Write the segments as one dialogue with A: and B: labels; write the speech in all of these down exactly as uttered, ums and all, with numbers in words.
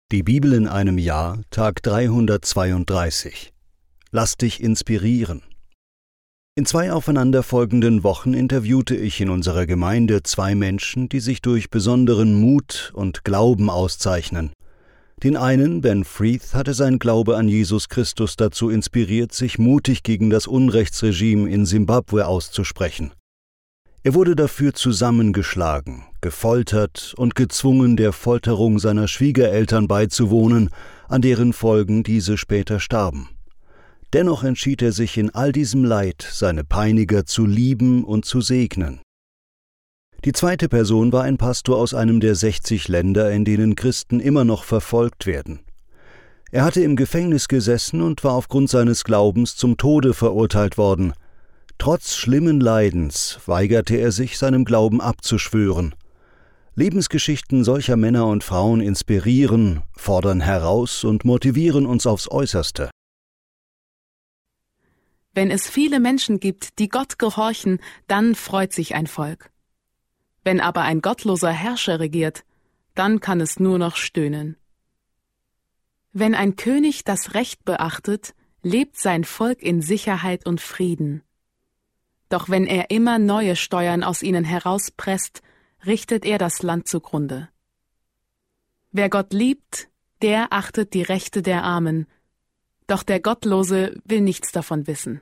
A: Die Bibel in einem Jahr, Tag dreihundertzweiunddreißig. Lass dich inspirieren. In zwei aufeinanderfolgenden Wochen interviewte ich in unserer Gemeinde zwei Menschen, die sich durch besonderen Mut und Glauben auszeichnen. Den einen, Ben Freeth, hatte sein Glaube an Jesus Christus dazu inspiriert, sich mutig gegen das Unrechtsregime in Simbabwe auszusprechen. Er wurde dafür zusammengeschlagen, gefoltert und gezwungen, der Folterung seiner Schwiegereltern beizuwohnen, an deren Folgen diese später starben. Dennoch entschied er sich in all diesem Leid, seine Peiniger zu lieben und zu segnen. Die zweite Person war ein Pastor aus einem der sechzig Länder, in denen Christen immer noch verfolgt werden. Er hatte im Gefängnis gesessen und war aufgrund seines Glaubens zum Tode verurteilt worden. Trotz schlimmen Leidens weigerte er sich, seinem Glauben abzuschwören. Lebensgeschichten solcher Männer und Frauen inspirieren, fordern heraus und motivieren uns aufs Äußerste.
B: Wenn es viele Menschen gibt, die Gott gehorchen, dann freut sich ein Volk. Wenn aber ein gottloser Herrscher regiert, dann kann es nur noch stöhnen. Wenn ein König das Recht beachtet, lebt sein Volk in Sicherheit und Frieden. Doch wenn er immer neue Steuern aus ihnen herauspresst, richtet er das Land zugrunde. Wer Gott liebt, der achtet die Rechte der Armen, doch der Gottlose will nichts davon wissen.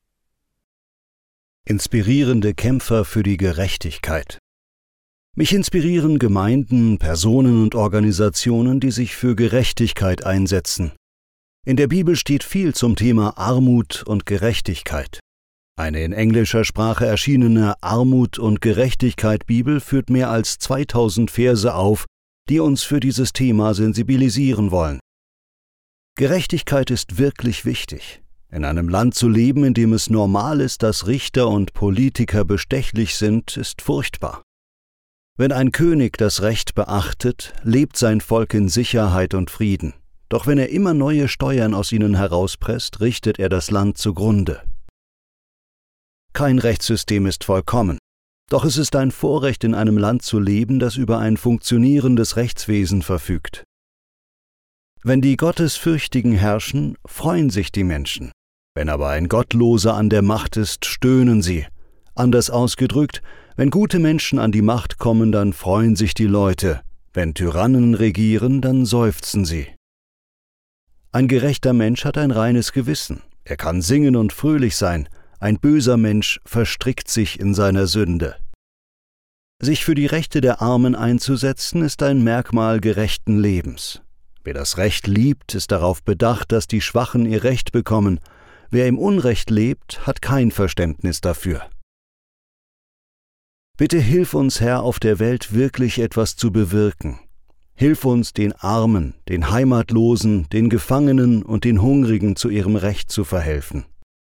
A: Inspirierende Kämpfer für die Gerechtigkeit. Mich inspirieren Gemeinden, Personen und Organisationen, die sich für Gerechtigkeit einsetzen. In der Bibel steht viel zum Thema Armut und Gerechtigkeit. Eine in englischer Sprache erschienene Armut und Gerechtigkeit Bibel führt mehr als zweitausend Verse auf, die uns für dieses Thema sensibilisieren wollen. Gerechtigkeit ist wirklich wichtig. In einem Land zu leben, in dem es normal ist, dass Richter und Politiker bestechlich sind, ist furchtbar. Wenn ein König das Recht beachtet, lebt sein Volk in Sicherheit und Frieden. Doch wenn er immer neue Steuern aus ihnen herauspresst, richtet er das Land zugrunde. Kein Rechtssystem ist vollkommen. Doch es ist ein Vorrecht, in einem Land zu leben, das über ein funktionierendes Rechtswesen verfügt. Wenn die Gottesfürchtigen herrschen, freuen sich die Menschen. Wenn aber ein Gottloser an der Macht ist, stöhnen sie. Anders ausgedrückt, wenn gute Menschen an die Macht kommen, dann freuen sich die Leute. Wenn Tyrannen regieren, dann seufzen sie. Ein gerechter Mensch hat ein reines Gewissen. Er kann singen und fröhlich sein. Ein böser Mensch verstrickt sich in seiner Sünde. Sich für die Rechte der Armen einzusetzen, ist ein Merkmal gerechten Lebens. Wer das Recht liebt, ist darauf bedacht, dass die Schwachen ihr Recht bekommen. Wer im Unrecht lebt, hat kein Verständnis dafür. Bitte hilf uns, Herr, auf der Welt wirklich etwas zu bewirken. Hilf uns, den Armen, den Heimatlosen, den Gefangenen und den Hungrigen zu ihrem Recht zu verhelfen.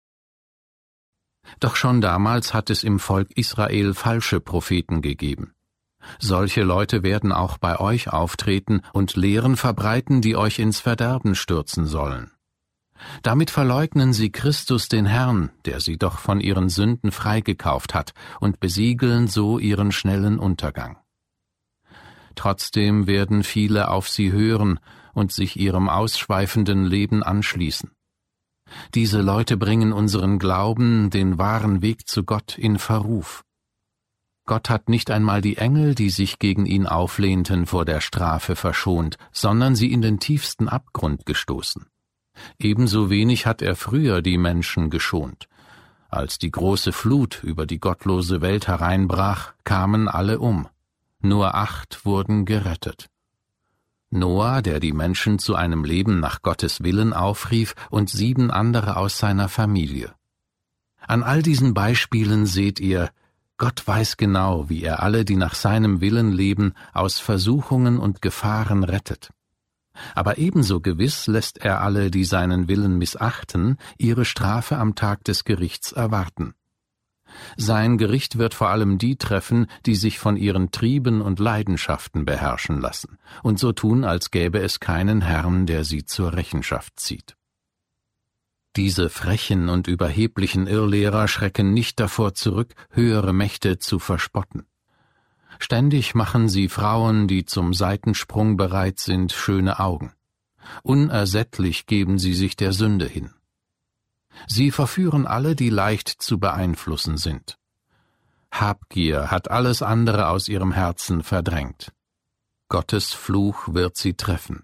C: Doch schon damals hat es im Volk Israel falsche Propheten gegeben. Solche Leute werden auch bei euch auftreten und Lehren verbreiten, die euch ins Verderben stürzen sollen. Damit verleugnen sie Christus den Herrn, der sie doch von ihren Sünden freigekauft hat, und besiegeln so ihren schnellen Untergang. Trotzdem werden viele auf sie hören und sich ihrem ausschweifenden Leben anschließen. Diese Leute bringen unseren Glauben, den wahren Weg zu Gott, in Verruf. Gott hat nicht einmal die Engel, die sich gegen ihn auflehnten, vor der Strafe verschont, sondern sie in den tiefsten Abgrund gestoßen. Ebenso wenig hat er früher die Menschen geschont. Als die große Flut über die gottlose Welt hereinbrach, kamen alle um. Nur acht wurden gerettet. Noah, der die Menschen zu einem Leben nach Gottes Willen aufrief, und sieben andere aus seiner Familie. An all diesen Beispielen seht ihr, Gott weiß genau, wie er alle, die nach seinem Willen leben, aus Versuchungen und Gefahren rettet. Aber ebenso gewiss lässt er alle, die seinen Willen missachten, ihre Strafe am Tag des Gerichts erwarten. Sein Gericht wird vor allem die treffen, die sich von ihren Trieben und Leidenschaften beherrschen lassen und so tun, als gäbe es keinen Herrn, der sie zur Rechenschaft zieht. Diese frechen und überheblichen Irrlehrer schrecken nicht davor zurück, höhere Mächte zu verspotten. Ständig machen sie Frauen, die zum Seitensprung bereit sind, schöne Augen. Unersättlich geben sie sich der Sünde hin. Sie verführen alle, die leicht zu beeinflussen sind. Habgier hat alles andere aus ihrem Herzen verdrängt. Gottes Fluch wird sie treffen.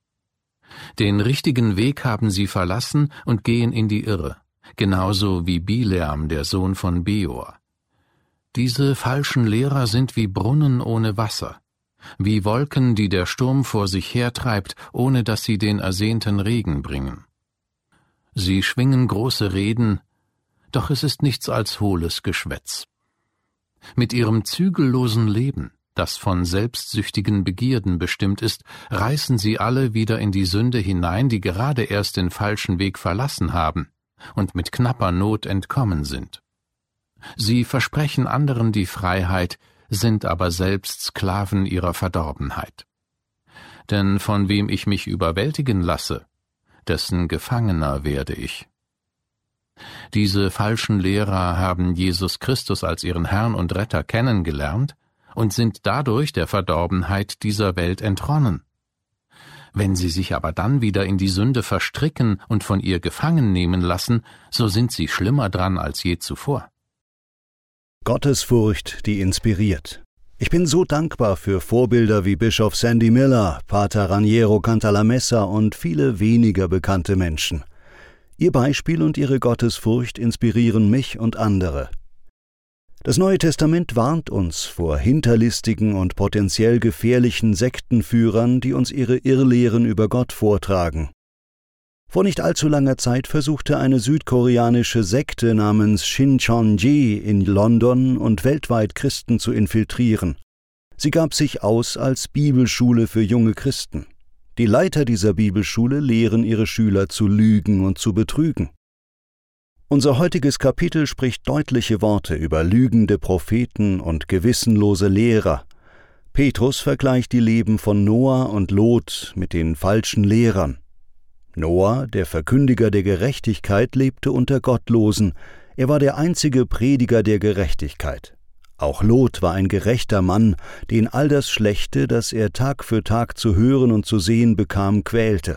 C: Den richtigen Weg haben sie verlassen und gehen in die Irre, genauso wie Bileam, der Sohn von Beor. Diese falschen Lehrer sind wie Brunnen ohne Wasser, wie Wolken, die der Sturm vor sich hertreibt, ohne dass sie den ersehnten Regen bringen. Sie schwingen große Reden, doch es ist nichts als hohles Geschwätz. Mit ihrem zügellosen Leben, das von selbstsüchtigen Begierden bestimmt ist, reißen sie alle wieder in die Sünde hinein, die gerade erst den falschen Weg verlassen haben und mit knapper Not entkommen sind. Sie versprechen anderen die Freiheit, sind aber selbst Sklaven ihrer Verdorbenheit. Denn von wem ich mich überwältigen lasse, dessen Gefangener werde ich. Diese falschen Lehrer haben Jesus Christus als ihren Herrn und Retter kennengelernt und sind dadurch der Verdorbenheit dieser Welt entronnen. Wenn sie sich aber dann wieder in die Sünde verstricken und von ihr gefangen nehmen lassen, so sind sie schlimmer dran als je zuvor.
A: Gottesfurcht, die inspiriert. Ich bin so dankbar für Vorbilder wie Bischof Sandy Miller, Pater Raniero Cantalamessa und viele weniger bekannte Menschen. Ihr Beispiel und ihre Gottesfurcht inspirieren mich und andere. Das Neue Testament warnt uns vor hinterlistigen und potenziell gefährlichen Sektenführern, die uns ihre Irrlehren über Gott vortragen. Vor nicht allzu langer Zeit versuchte eine südkoreanische Sekte namens Shincheonji in London und weltweit Christen zu infiltrieren. Sie gab sich aus als Bibelschule für junge Christen. Die Leiter dieser Bibelschule lehren ihre Schüler zu lügen und zu betrügen. Unser heutiges Kapitel spricht deutliche Worte über lügende Propheten und gewissenlose Lehrer. Petrus vergleicht die Leben von Noah und Lot mit den falschen Lehrern. Noah, der Verkündiger der Gerechtigkeit, lebte unter Gottlosen. Er war der einzige Prediger der Gerechtigkeit. Auch Lot war ein gerechter Mann, den all das Schlechte, das er Tag für Tag zu hören und zu sehen bekam, quälte.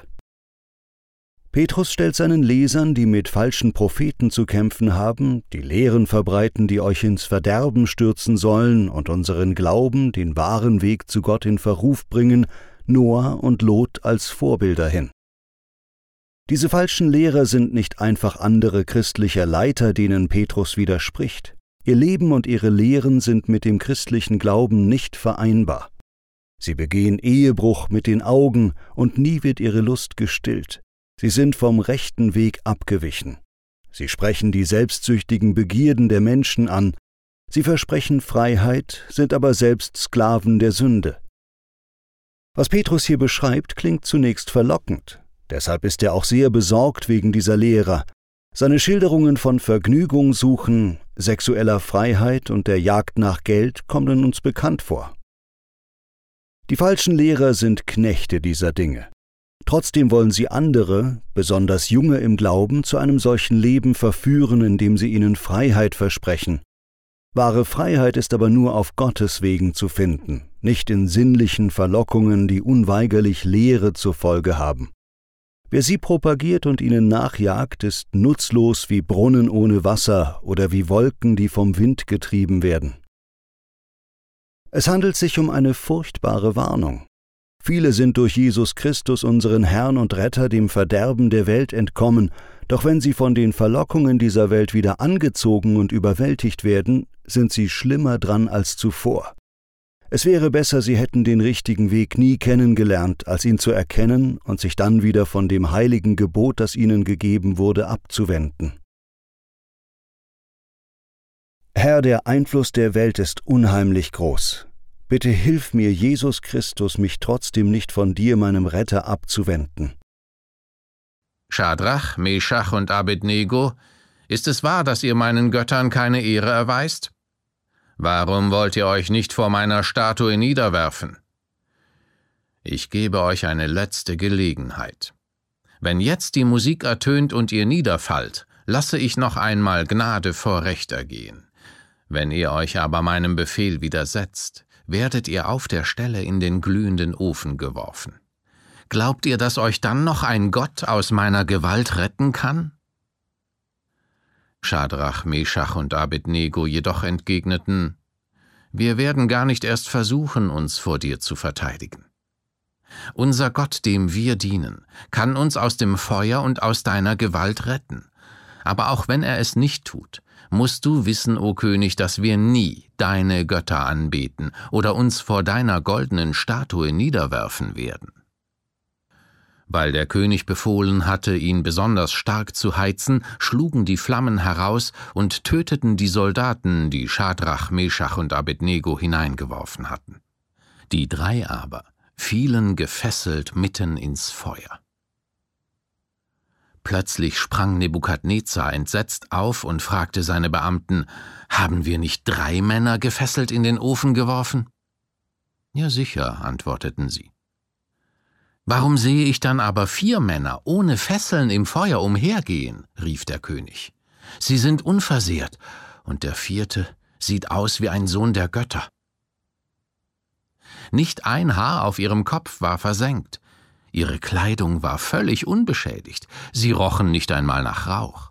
A: Petrus stellt seinen Lesern, die mit falschen Propheten zu kämpfen haben, die Lehren verbreiten, die euch ins Verderben stürzen sollen und unseren Glauben, den wahren Weg zu Gott in Verruf bringen, Noah und Lot als Vorbilder hin. Diese falschen Lehrer sind nicht einfach andere christliche Leiter, denen Petrus widerspricht. Ihr Leben und ihre Lehren sind mit dem christlichen Glauben nicht vereinbar. Sie begehen Ehebruch mit den Augen und nie wird ihre Lust gestillt. Sie sind vom rechten Weg abgewichen. Sie sprechen die selbstsüchtigen Begierden der Menschen an. Sie versprechen Freiheit, sind aber selbst Sklaven der Sünde. Was Petrus hier beschreibt, klingt zunächst verlockend. Deshalb ist er auch sehr besorgt wegen dieser Lehrer. Seine Schilderungen von Vergnügung suchen, sexueller Freiheit und der Jagd nach Geld kommen uns bekannt vor. Die falschen Lehrer sind Knechte dieser Dinge. Trotzdem wollen sie andere, besonders Junge im Glauben, zu einem solchen Leben verführen, indem sie ihnen Freiheit versprechen. Wahre Freiheit ist aber nur auf Gottes Wegen zu finden, nicht in sinnlichen Verlockungen, die unweigerlich Leere zur Folge haben. Wer sie propagiert und ihnen nachjagt, ist nutzlos wie Brunnen ohne Wasser oder wie Wolken, die vom Wind getrieben werden. Es handelt sich um eine furchtbare Warnung. Viele sind durch Jesus Christus, unseren Herrn und Retter, dem Verderben der Welt entkommen, doch wenn sie von den Verlockungen dieser Welt wieder angezogen und überwältigt werden, sind sie schlimmer dran als zuvor. Es wäre besser, sie hätten den richtigen Weg nie kennengelernt, als ihn zu erkennen und sich dann wieder von dem heiligen Gebot, das ihnen gegeben wurde, abzuwenden. Herr, der Einfluss der Welt ist unheimlich groß. Bitte hilf mir, Jesus Christus, mich trotzdem nicht von dir, meinem Retter, abzuwenden.
C: Schadrach, Meschach und Abednego, ist es wahr, dass ihr meinen Göttern keine Ehre erweist? Warum wollt ihr euch nicht vor meiner Statue niederwerfen? Ich gebe euch eine letzte Gelegenheit. Wenn jetzt die Musik ertönt und ihr niederfallt, lasse ich noch einmal Gnade vor Recht ergehen. Wenn ihr euch aber meinem Befehl widersetzt, werdet ihr auf der Stelle in den glühenden Ofen geworfen. Glaubt ihr, dass euch dann noch ein Gott aus meiner Gewalt retten kann?« Schadrach, Meschach und Abednego jedoch entgegneten: »Wir werden gar nicht erst versuchen, uns vor dir zu verteidigen. Unser Gott, dem wir dienen, kann uns aus dem Feuer und aus deiner Gewalt retten. Aber auch wenn er es nicht tut, musst du wissen, o König, dass wir nie deine Götter anbeten oder uns vor deiner goldenen Statue niederwerfen werden.« Weil der König befohlen hatte, ihn besonders stark zu heizen, schlugen die Flammen heraus und töteten die Soldaten, die Schadrach, Meschach und Abednego hineingeworfen hatten. Die drei aber fielen gefesselt mitten ins Feuer. Plötzlich sprang Nebukadnezar entsetzt auf und fragte seine Beamten: »Haben wir nicht drei Männer gefesselt in den Ofen geworfen?« »Ja sicher«, antworteten sie. »Warum sehe ich dann aber vier Männer ohne Fesseln im Feuer umhergehen?« rief der König. »Sie sind unversehrt, und der vierte sieht aus wie ein Sohn der Götter.« Nicht ein Haar auf ihrem Kopf war versengt. Ihre Kleidung war völlig unbeschädigt. Sie rochen nicht einmal nach Rauch.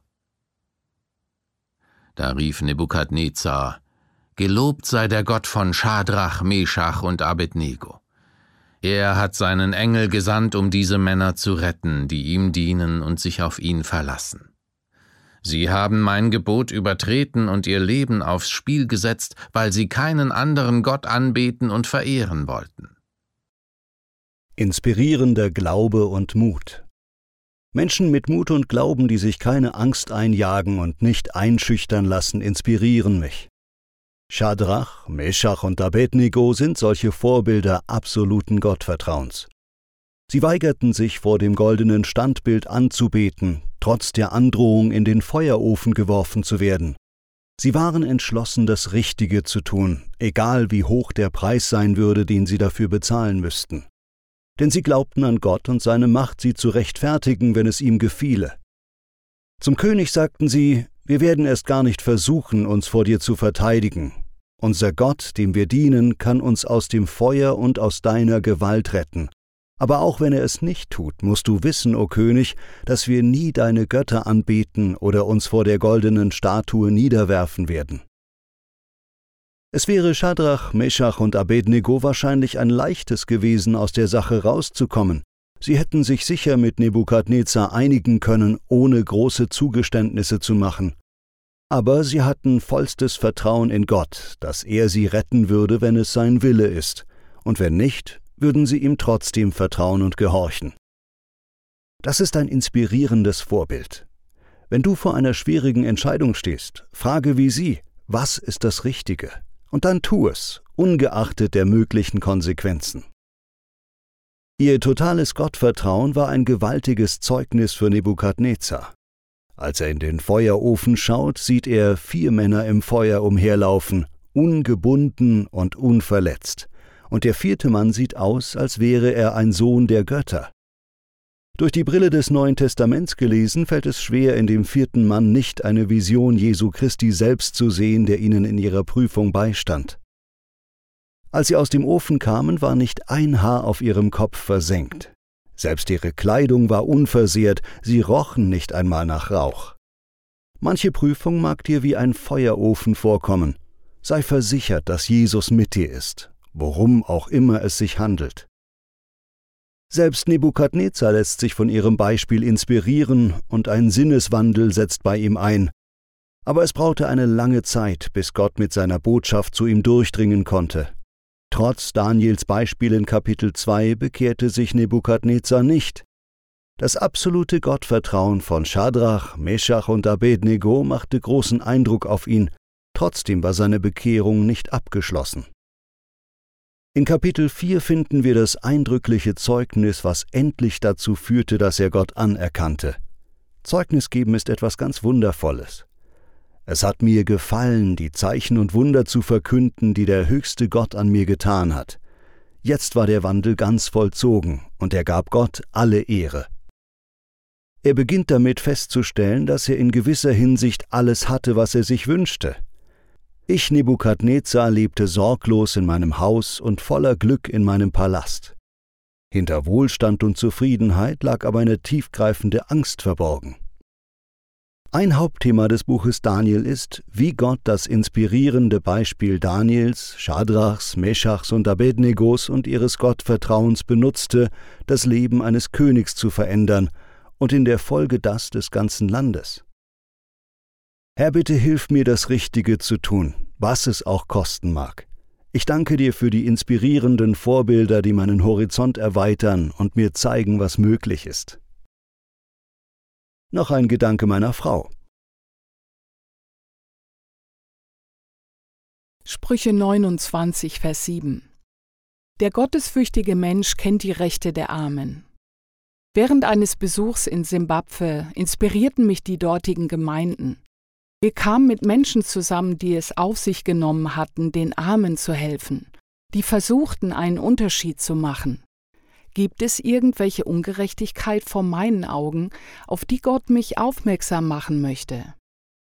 C: Da rief Nebukadnezar: »Gelobt sei der Gott von Schadrach, Meschach und Abednego. Er hat seinen Engel gesandt, um diese Männer zu retten, die ihm dienen und sich auf ihn verlassen. Sie haben mein Gebot übertreten und ihr Leben aufs Spiel gesetzt, weil sie keinen anderen Gott anbeten und verehren wollten.«
A: Inspirierender Glaube und Mut. Menschen mit Mut und Glauben, die sich keine Angst einjagen und nicht einschüchtern lassen, inspirieren mich. Schadrach, Meschach und Abednego sind solche Vorbilder absoluten Gottvertrauens. Sie weigerten sich, vor dem goldenen Standbild anzubeten, trotz der Androhung, in den Feuerofen geworfen zu werden. Sie waren entschlossen, das Richtige zu tun, egal wie hoch der Preis sein würde, den sie dafür bezahlen müssten. Denn sie glaubten an Gott und seine Macht, sie zu rechtfertigen, wenn es ihm gefiele. Zum König sagten sie: »Wir werden erst gar nicht versuchen, uns vor dir zu verteidigen. Unser Gott, dem wir dienen, kann uns aus dem Feuer und aus deiner Gewalt retten. Aber auch wenn er es nicht tut, musst du wissen, o König, dass wir nie deine Götter anbeten oder uns vor der goldenen Statue niederwerfen werden.« Es wäre Schadrach, Meschach und Abednego wahrscheinlich ein leichtes gewesen, aus der Sache rauszukommen. Sie hätten sich sicher mit Nebukadnezar einigen können, ohne große Zugeständnisse zu machen. Aber sie hatten vollstes Vertrauen in Gott, dass er sie retten würde, wenn es sein Wille ist, und wenn nicht, würden sie ihm trotzdem vertrauen und gehorchen. Das ist ein inspirierendes Vorbild. Wenn du vor einer schwierigen Entscheidung stehst, frage wie sie: Was ist das Richtige? Und dann tu es, ungeachtet der möglichen Konsequenzen. Ihr totales Gottvertrauen war ein gewaltiges Zeugnis für Nebukadnezar. Als er in den Feuerofen schaut, sieht er vier Männer im Feuer umherlaufen, ungebunden und unverletzt, und der vierte Mann sieht aus, als wäre er ein Sohn der Götter. Durch die Brille des Neuen Testaments gelesen, fällt es schwer, in dem vierten Mann nicht eine Vision Jesu Christi selbst zu sehen, der ihnen in ihrer Prüfung beistand. Als sie aus dem Ofen kamen, war nicht ein Haar auf ihrem Kopf versengt. Selbst ihre Kleidung war unversehrt, sie rochen nicht einmal nach Rauch. Manche Prüfung mag dir wie ein Feuerofen vorkommen. Sei versichert, dass Jesus mit dir ist, worum auch immer es sich handelt. Selbst Nebukadnezar lässt sich von ihrem Beispiel inspirieren und ein Sinneswandel setzt bei ihm ein. Aber es brauchte eine lange Zeit, bis Gott mit seiner Botschaft zu ihm durchdringen konnte. Trotz Daniels Beispiel in Kapitel zwei bekehrte sich Nebukadnezar nicht. Das absolute Gottvertrauen von Schadrach, Meschach und Abednego machte großen Eindruck auf ihn, trotzdem war seine Bekehrung nicht abgeschlossen. In Kapitel vier finden wir das eindrückliche Zeugnis, was endlich dazu führte, dass er Gott anerkannte. Zeugnis geben ist etwas ganz Wundervolles. Es hat mir gefallen, die Zeichen und Wunder zu verkünden, die der höchste Gott an mir getan hat. Jetzt war der Wandel ganz vollzogen, und er gab Gott alle Ehre. Er beginnt damit festzustellen, dass er in gewisser Hinsicht alles hatte, was er sich wünschte. Ich, Nebukadnezar, lebte sorglos in meinem Haus und voller Glück in meinem Palast. Hinter Wohlstand und Zufriedenheit lag aber eine tiefgreifende Angst verborgen. Ein Hauptthema des Buches Daniel ist, wie Gott das inspirierende Beispiel Daniels, Schadrachs, Meschachs und Abednegos und ihres Gottvertrauens benutzte, das Leben eines Königs zu verändern und in der Folge das des ganzen Landes. Herr, bitte hilf mir, das Richtige zu tun, was es auch kosten mag. Ich danke dir für die inspirierenden Vorbilder, die meinen Horizont erweitern und mir zeigen, was möglich ist. Noch ein Gedanke meiner Frau.
D: Sprüche neunundzwanzig, Vers sieben. Der gottesfürchtige Mensch kennt die Rechte der Armen. Während eines Besuchs in Simbabwe inspirierten mich die dortigen Gemeinden. Wir kamen mit Menschen zusammen, die es auf sich genommen hatten, den Armen zu helfen, die versuchten, einen Unterschied zu machen. Gibt es irgendwelche Ungerechtigkeit vor meinen Augen, auf die Gott mich aufmerksam machen möchte?